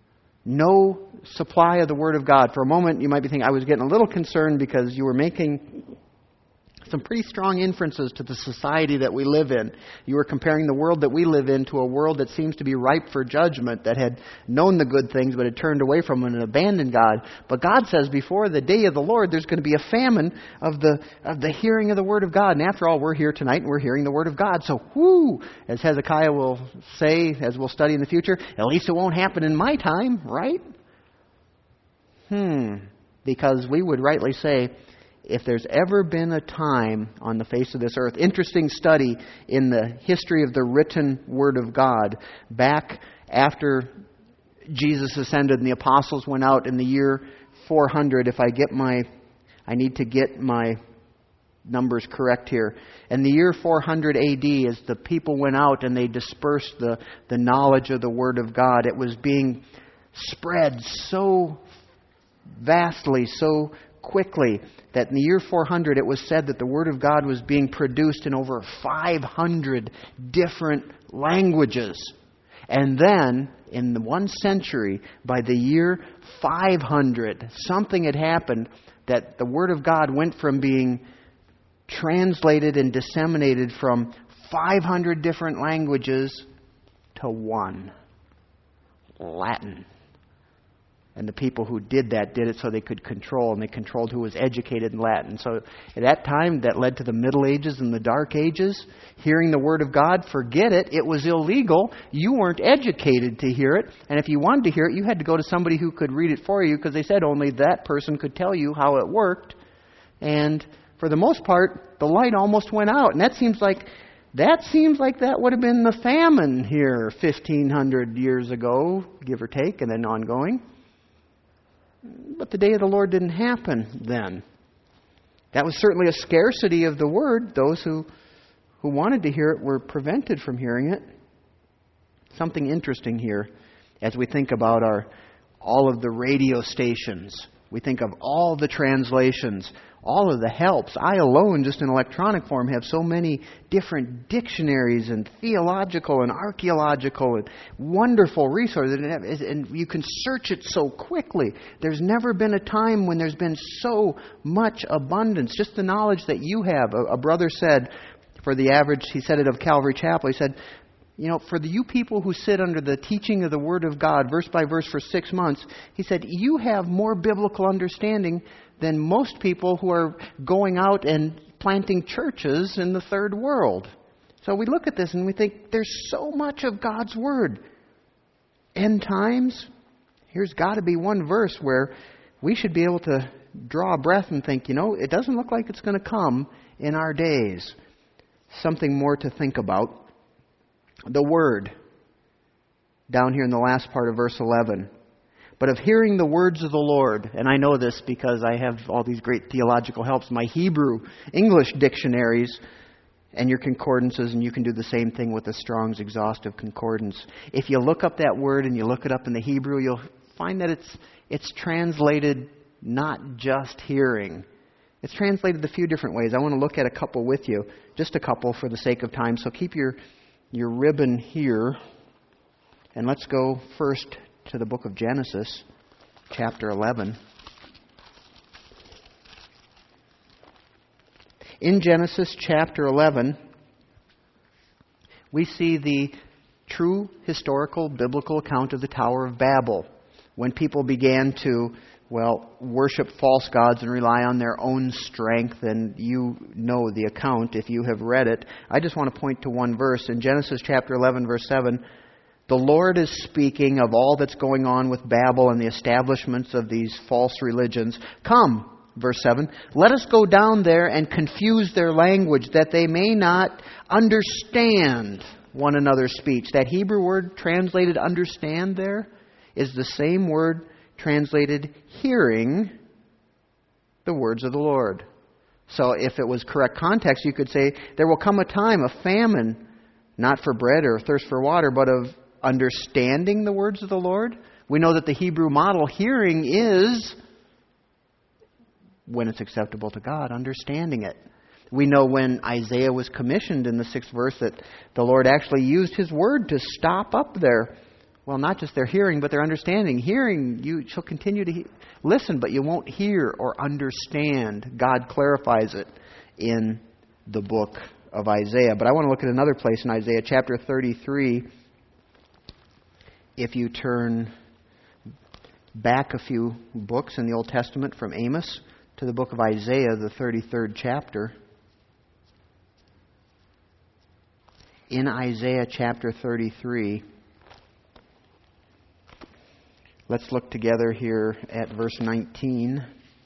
No supply of the word of God. For a moment, you might be thinking, I was getting a little concerned because you were making some pretty strong inferences to the society that we live in. You were comparing the world that we live in to a world that seems to be ripe for judgment, that had known the good things but had turned away from them and abandoned God. But God says before the day of the Lord, there's going to be a famine of the hearing of the Word of God. And after all, we're here tonight and we're hearing the Word of God. So, as Hezekiah will say, as we'll study in the future, at least it won't happen in my time, right? Because we would rightly say, if there's ever been a time on the face of this earth, interesting study in the history of the written Word of God, back after Jesus ascended and the apostles went out in the year 400, I need to get my numbers correct here. In the year 400 AD, as the people went out and they dispersed the knowledge of the Word of God, it was being spread so vastly, so quickly, that in the year 400 it was said that the Word of God was being produced in over 500 different languages. And then, in the 1 century, by the year 500, something had happened that the Word of God went from being translated and disseminated from 500 different languages to one: Latin. And the people who did that did it so they could control, and they controlled who was educated in Latin. So at that time, that led to the Middle Ages and the Dark Ages. Hearing the Word of God, forget it. It was illegal. You weren't educated to hear it. And if you wanted to hear it, you had to go to somebody who could read it for you, because they said only that person could tell you how it worked. And for the most part, the light almost went out. And that seems like that would have been the famine here 1,500 years ago, give or take, and then ongoing. But the day of the Lord didn't happen then. That was certainly a scarcity of the Word. Those who wanted to hear it were prevented from hearing it. Something interesting here as we think about all of the radio stations. We think of all the translations, all of the helps. I alone, just in electronic form, have so many different dictionaries and theological and archaeological and wonderful resources. And you can search it so quickly. There's never been a time when there's been so much abundance. Just the knowledge that you have. A brother said, for the average, he said it of Calvary Chapel, he said, for you people who sit under the teaching of the Word of God, verse by verse for 6 months, he said, you have more biblical understanding than most people who are going out and planting churches in the third world. So we look at this and we think, there's so much of God's Word. End times, here's got to be one verse where we should be able to draw a breath and think, it doesn't look like it's going to come in our days. Something more to think about. The Word, down here in the last part of verse 11. But of hearing the words of the Lord, and I know this because I have all these great theological helps, my Hebrew, English dictionaries, and your concordances, and you can do the same thing with the Strong's Exhaustive Concordance. If you look up that word and you look it up in the Hebrew, you'll find that it's translated not just hearing. It's translated a few different ways. I want to look at a couple with you, just a couple for the sake of time. So keep your ribbon here, and let's go first to the book of Genesis, chapter 11. In Genesis chapter 11, we see the true historical biblical account of the Tower of Babel, when people began to, worship false gods and rely on their own strength, and you know the account if you have read it. I just want to point to one verse. In Genesis chapter 11, verse 7, the Lord is speaking of all that's going on with Babel and the establishments of these false religions. Come, verse 7, let us go down there and confuse their language, that they may not understand one another's speech. That Hebrew word translated understand there is the same word translated hearing the words of the Lord. So if it was correct context, you could say, there will come a time, a famine, not for bread or thirst for water, but of understanding the words of the Lord. We know that the Hebrew model hearing is, when it's acceptable to God, understanding it. We know when Isaiah was commissioned in the 6th verse that the Lord actually used His word to stop up not just their hearing, but their understanding. Hearing, you shall continue to listen, but you won't hear or understand. God clarifies it in the book of Isaiah. But I want to look at another place in Isaiah, chapter 33. If you turn back a few books in the Old Testament from Amos to the book of Isaiah, the 33rd chapter. In Isaiah chapter 33, let's look together here at verse 19.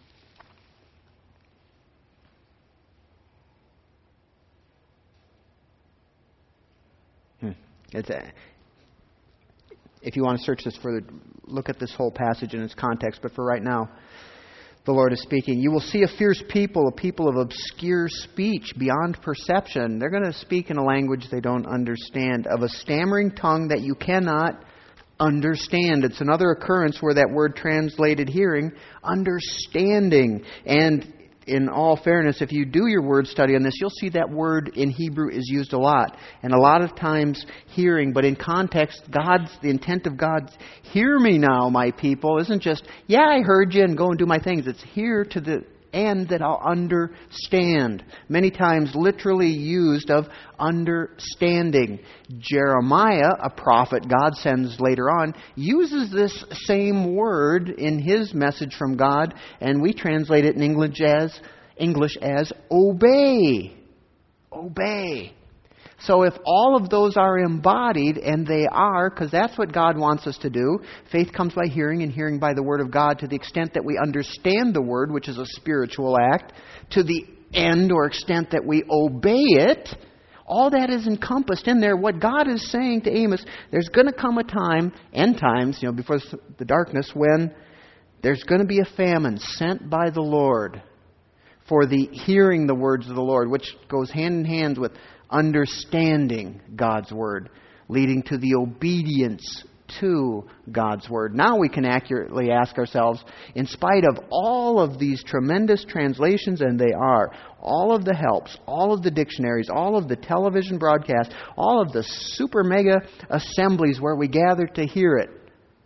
If you want to search this further, look at this whole passage in its context. But for right now, the Lord is speaking. You will see a fierce people, a people of obscure speech beyond perception. They're going to speak in a language they don't understand, of a stammering tongue that you cannot understand. It's another occurrence where that word translated hearing, understanding. And in all fairness, if you do your word study on this, you'll see that word in Hebrew is used a lot. And a lot of times hearing, but in context, the intent of God, hear me now, my people, isn't just, I heard you and go and do my things. It's hear to the end that I'll understand. Many times literally used of understanding. Jeremiah, a prophet God sends later on, uses this same word in his message from God, and we translate it in English as obey. Obey. So if all of those are embodied, and they are, because that's what God wants us to do, faith comes by hearing, and hearing by the Word of God, to the extent that we understand the Word, which is a spiritual act, to the end or extent that we obey it, all that is encompassed in there. What God is saying to Amos, there's going to come a time, end times, before the darkness, when there's going to be a famine sent by the Lord for the hearing the words of the Lord, which goes hand in hand with understanding God's Word, leading to the obedience to God's Word. Now we can accurately ask ourselves, in spite of all of these tremendous translations, and they are, all of the helps, all of the dictionaries, all of the television broadcasts, all of the super mega assemblies where we gather to hear it,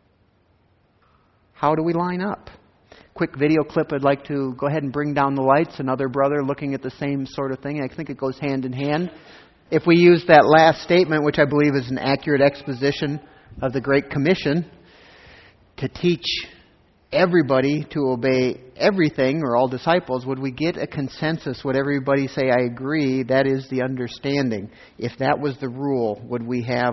how do we line up? Quick video clip. I'd like to go ahead and bring down the lights. Another brother looking at the same sort of thing. I think it goes hand in hand. If we use that last statement, which I believe is an accurate exposition of the Great Commission, to teach everybody to obey everything, or all disciples, would we get a consensus? Would everybody say, I agree, that is the understanding? If that was the rule, would we have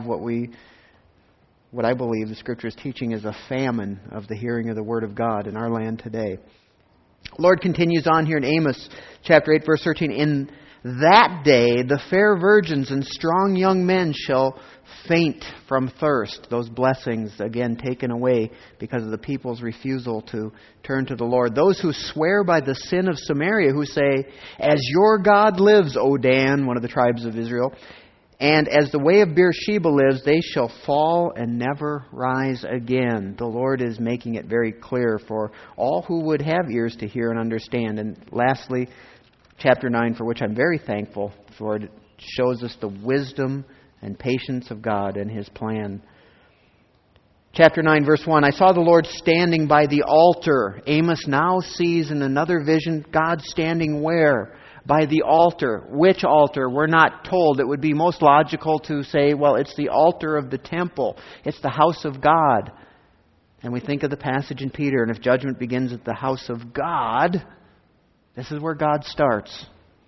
what I believe the Scripture is teaching is a famine of the hearing of the Word of God in our land today? Lord continues on here in Amos chapter 8, verse 13. In that day the fair virgins and strong young men shall faint from thirst. Those blessings, again, taken away because of the people's refusal to turn to the Lord. Those who swear by the sin of Samaria, who say, as your God lives, O Dan, one of the tribes of Israel, and as the way of Beersheba lives, they shall fall and never rise again. The Lord is making it very clear for all who would have ears to hear and understand. And lastly, chapter 9, for which I'm very thankful for, it shows us the wisdom and patience of God and His plan. Chapter 9, verse 1, I saw the Lord standing by the altar. Amos now sees in another vision God standing where? By the altar. Which altar? We're not told. It would be most logical to say, well, it's the altar of the temple. It's the house of God. And we think of the passage in Peter, and if judgment begins at the house of God, this is where God starts.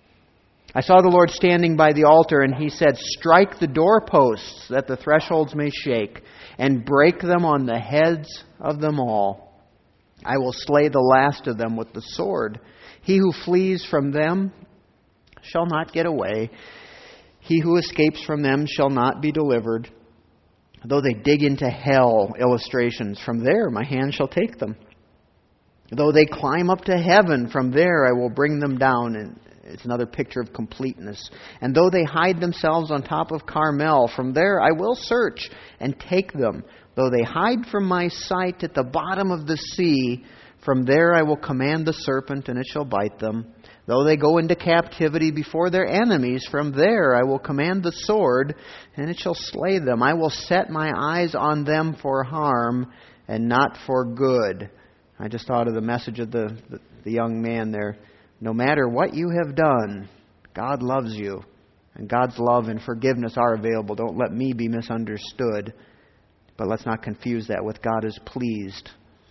I saw the Lord standing by the altar, and He said, strike the doorposts that the thresholds may shake, and break them on the heads of them all. I will slay the last of them with the sword. He who flees from them shall not get away. He who escapes from them shall not be delivered. Though they dig into hell, illustrations, from there my hand shall take them. Though they climb up to heaven, from there I will bring them down. And it's another picture of completeness. And though they hide themselves on top of Carmel, from there I will search and take them. Though they hide from my sight at the bottom of the sea, from there I will command the serpent, and it shall bite them. Though they go into captivity before their enemies, from there I will command the sword, and it shall slay them. I will set my eyes on them for harm, and not for good. I just thought of the message of the young man there. No matter what you have done, God loves you. And God's love and forgiveness are available. Don't let me be misunderstood. But let's not confuse that with God is pleased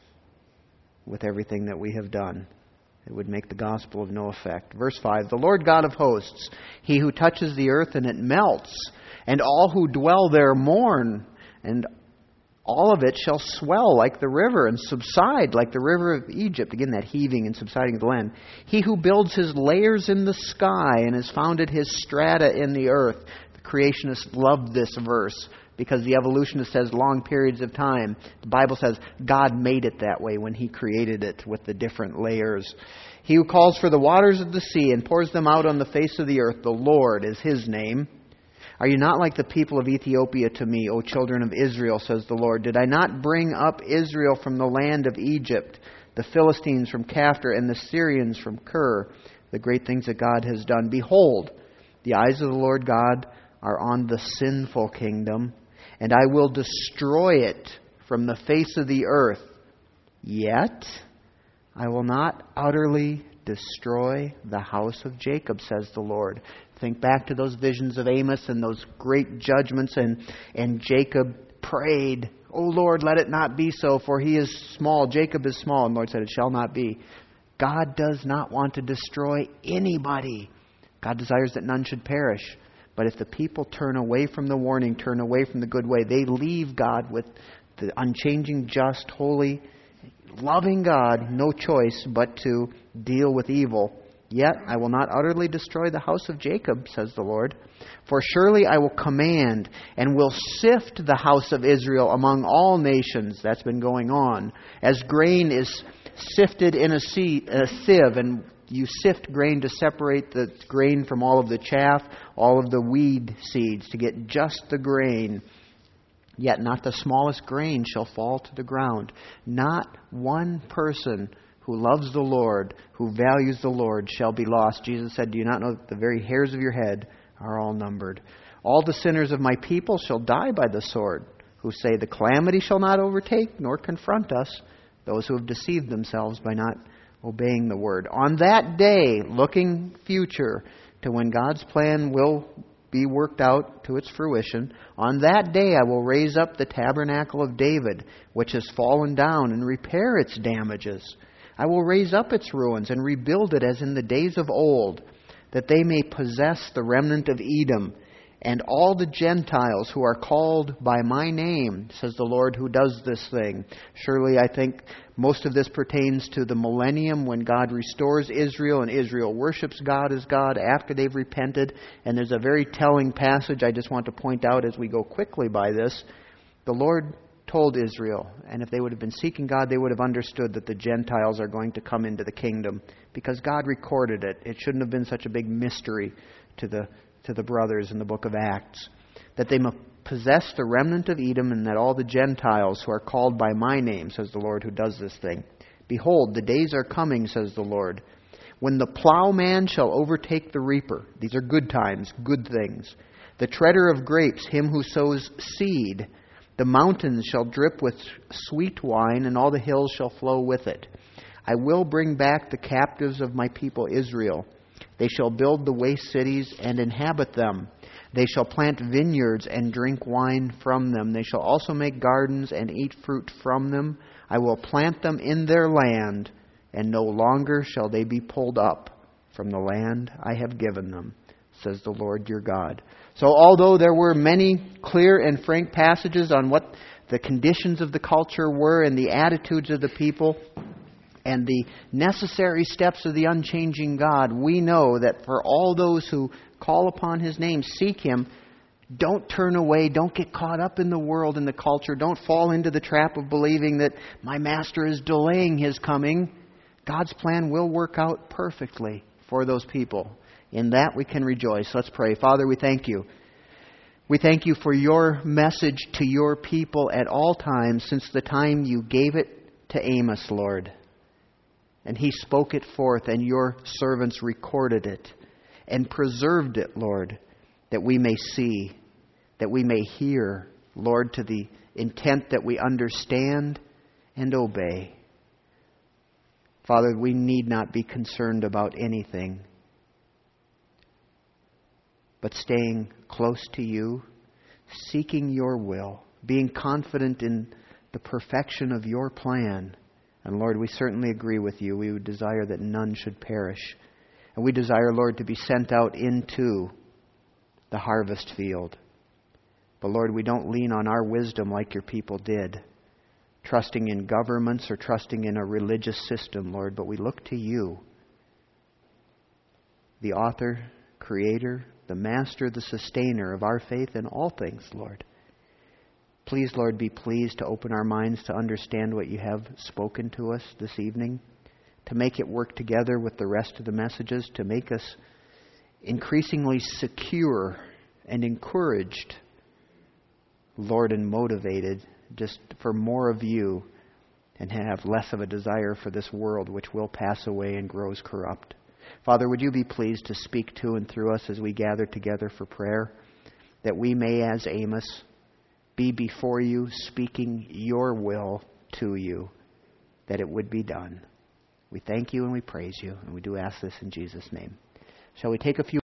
with everything that we have done. It would make the gospel of no effect. Verse 5, the Lord God of hosts, He who touches the earth and it melts, and all who dwell there mourn, and all of it shall swell like the river and subside like the river of Egypt. Again, that heaving and subsiding of the land. He who builds his layers in the sky and has founded his strata in the earth. The creationists love this verse because the evolutionist says long periods of time. The Bible says God made it that way when He created it with the different layers. He who calls for the waters of the sea and pours them out on the face of the earth. The Lord is His name. Are you not like the people of Ethiopia to me, O children of Israel, says the Lord? Did I not bring up Israel from the land of Egypt, the Philistines from Caphtor, and the Syrians from Kir? The great things that God has done. Behold, the eyes of the Lord God are on the sinful kingdom, and I will destroy it from the face of the earth. Yet I will not utterly destroy the house of Jacob, says the Lord. Think back to those visions of Amos and those great judgments, and Jacob prayed, O Lord, let it not be so, for he is small. Jacob is small. And the Lord said, it shall not be. God does not want to destroy anybody. God desires that none should perish. But if the people turn away from the warning, turn away from the good way, they leave God with the unchanging, just, holy, loving God, no choice but to deal with evil. Yet I will not utterly destroy the house of Jacob, says the Lord. For surely I will command and will sift the house of Israel among all nations. That's been going on. As grain is sifted in a sieve, and you sift grain to separate the grain from all of the chaff, all of the weed seeds, to get just the grain. Yet not the smallest grain shall fall to the ground. Not one person who loves the Lord, who values the Lord, shall be lost. Jesus said, do you not know that the very hairs of your head are all numbered? All the sinners of my people shall die by the sword, who say the calamity shall not overtake nor confront us, those who have deceived themselves by not obeying the word. On that day, looking future to when God's plan will be worked out to its fruition. On that day I will raise up the tabernacle of David, which has fallen down, and repair its damages. I will raise up its ruins and rebuild it as in the days of old, that they may possess the remnant of Edom, and all the Gentiles who are called by my name, says the Lord who does this thing. Surely I think most of this pertains to the millennium when God restores Israel and Israel worships God as God after they've repented. And there's a very telling passage I just want to point out as we go quickly by this. The Lord told Israel, and if they would have been seeking God, they would have understood that the Gentiles are going to come into the kingdom because God recorded it. It shouldn't have been such a big mystery to the brothers in the book of Acts, that they may possess the remnant of Edom, and that all the Gentiles who are called by my name, says the Lord who does this thing. Behold, the days are coming, says the Lord, when the plowman shall overtake the reaper. These are good times, good things. The treader of grapes, him who sows seed. The mountains shall drip with sweet wine, and all the hills shall flow with it. I will bring back the captives of my people Israel. They shall build the waste cities and inhabit them. They shall plant vineyards and drink wine from them. They shall also make gardens and eat fruit from them. I will plant them in their land, and no longer shall they be pulled up from the land I have given them, says the Lord your God. So although there were many clear and frank passages on what the conditions of the culture were and the attitudes of the people and the necessary steps of the unchanging God, we know that for all those who call upon His name, seek Him, don't turn away, don't get caught up in the world and the culture, don't fall into the trap of believing that my Master is delaying His coming. God's plan will work out perfectly for those people. In that we can rejoice. Let's pray. Father, we thank You. We thank You for Your message to Your people at all times since the time You gave it to Amos, Lord. And he spoke it forth, and Your servants recorded it and preserved it, Lord, that we may see, that we may hear, Lord, to the intent that we understand and obey. Father, we need not be concerned about anything, but staying close to You, seeking Your will, being confident in the perfection of Your plan. And Lord, we certainly agree with You. We would desire that none should perish. And we desire, Lord, to be sent out into the harvest field. But Lord, we don't lean on our wisdom like Your people did, trusting in governments or trusting in a religious system, Lord, but we look to You, the author, creator, the master, the sustainer of our faith in all things, Lord. Please, Lord, be pleased to open our minds to understand what You have spoken to us this evening, to make it work together with the rest of the messages, to make us increasingly secure and encouraged, Lord, and motivated just for more of You and have less of a desire for this world which will pass away and grows corrupt. Father, would You be pleased to speak to and through us as we gather together for prayer, that we may, as Amos, be before You, speaking Your will to You, that it would be done. We thank You and we praise You, and we do ask this in Jesus' name. Shall we take a few